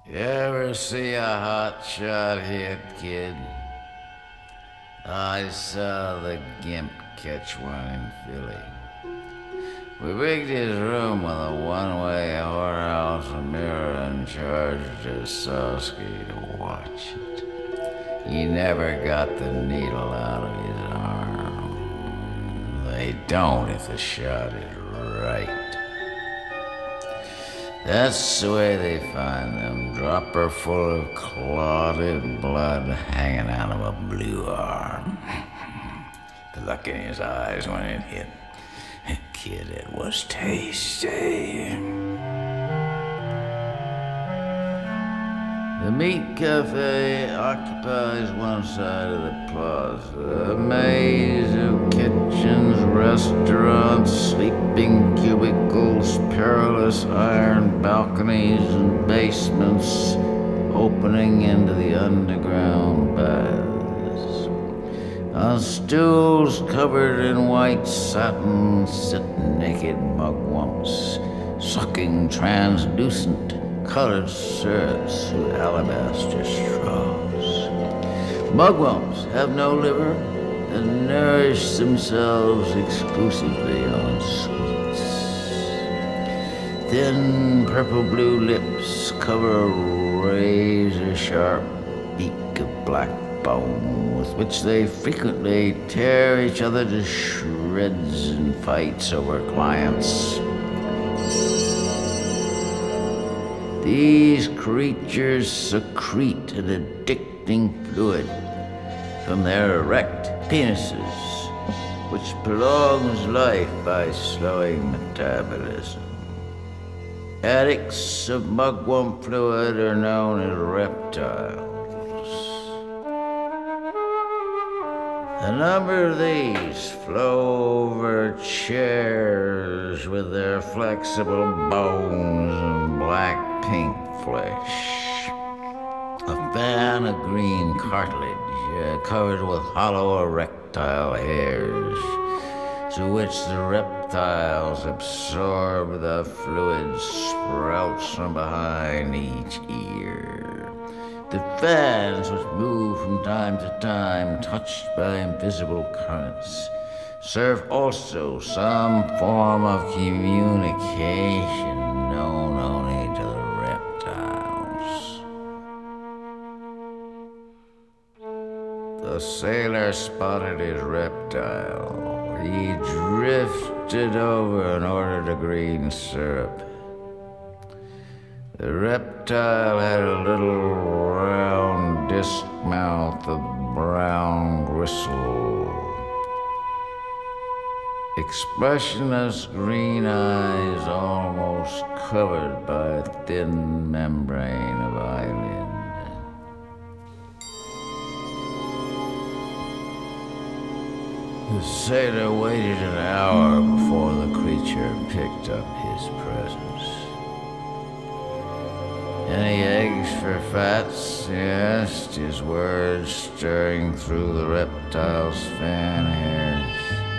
You ever see a hot shot hit, kid? I saw the gimp catch one in Philly. We rigged his room with a one-way whorehouse, a mirror, and charged Sosky to watch it. He never got the needle out of his arm. They don't if the shot is right. That's the way they find them, dropper full of clotted blood hanging out of a blue arm. The look in his eyes when it hit. Kid, it was tasty. The Meat Cafe occupies one side of the plaza, a maze of kitchens, restaurants, sleeping cubicles, perilous iron balconies and basements opening into the underground baths. On stools covered in white satin sit naked mugwumps, sucking translucent colored syrups through alabaster straws. Mugwumps have no liver and nourish themselves exclusively on sweets. Thin purple-blue lips cover a razor-sharp beak of black bone with which they frequently tear each other to shreds in fights over clients. These creatures secrete an addicting fluid from their erect penises, which prolongs life by slowing metabolism. Addicts of mugwump fluid are known as reptiles. A number of these flow over chairs with their flexible bones and black-pink flesh. A fan of green cartilage covered with hollow erectile hairs, through which the reptiles absorb the fluid sprouts from behind each ear. The fans, which move from time to time, touched by invisible currents, serve also some form of communication known only to the reptiles. The sailor spotted his reptile. He drifted over and ordered a green syrup. The reptile had a little round disc mouth of brown gristle, expressionless green eyes almost covered by a thin membrane of eyelid. The sailor waited an hour before the creature picked up his presents. Any eggs for fats? He asked, his words stirring through the reptile's fan hairs.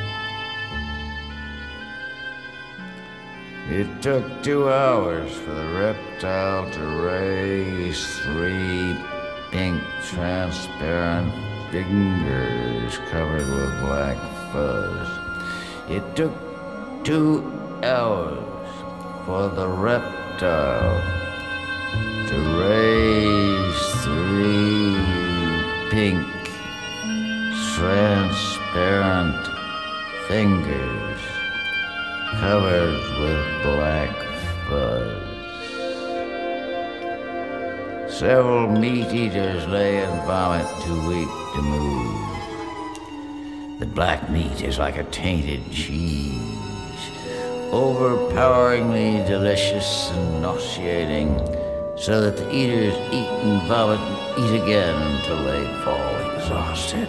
It took 2 hours for the reptile to raise 3 pink, transparent fingers covered with black fuzz. It took 2 hours for the reptile to raise 3 pink, transparent fingers covered with black fuzz. Several meat-eaters lay in vomit too weak to move. The black meat is like a tainted cheese, overpoweringly delicious and nauseating, so that the eaters eat and vomit and eat again until they fall exhausted.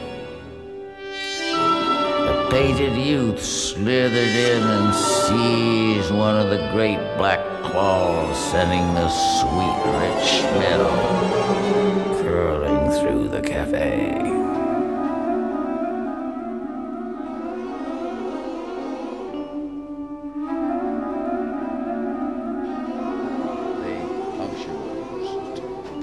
A painted youth slithered in and seized one of the great black claws, sending the sweet, rich smell curling through the cafe.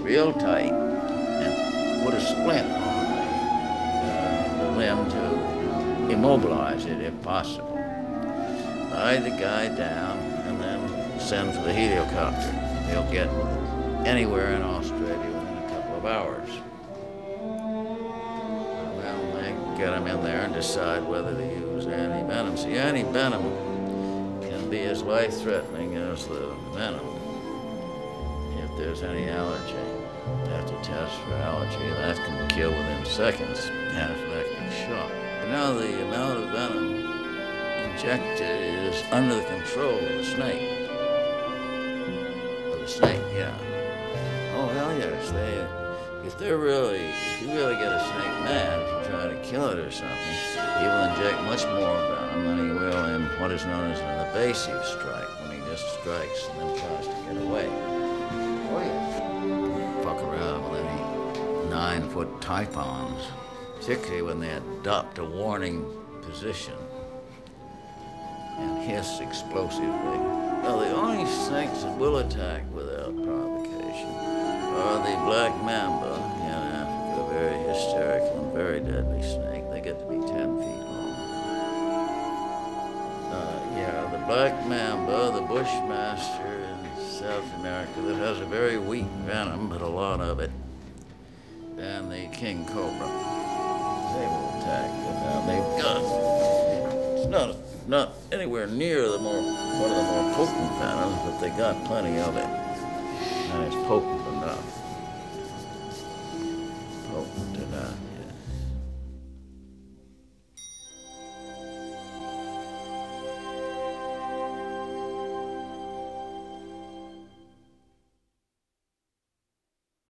real tight and put a splint on the limb to immobilize it if possible. Lie the guy down and then send for the heliocopter. He'll get anywhere in Australia within a couple of hours. Well, they get him in there and decide whether to use anti-venom. See, anti-venom can be as life-threatening as the venom if there's any allergy. They have to test for allergy. That can kill within seconds, anaphylactic shock. Now the amount of venom injected is under the control of the snake. Of the snake, yeah. Oh, hell yes. If you really get a snake mad, if you try to kill it or something, he will inject much more venom than he will in what is known as an evasive strike, when he just strikes and then tries to get away. Oh, yes. Fuck around with any 9-foot typhons, particularly when they adopt a warning position and hiss explosively. Now, the only snakes that will attack without provocation are the black mamba in Africa, a very hysterical and very deadly snake. They get to be 10 feet long. The black mamba, the bushmaster in South America that has a very weak venom, but a lot of it, and the king cobra. They will attack without they've got. It's not anywhere near one of the more potent venoms, but they got plenty of it, and it's potent enough. Potent enough.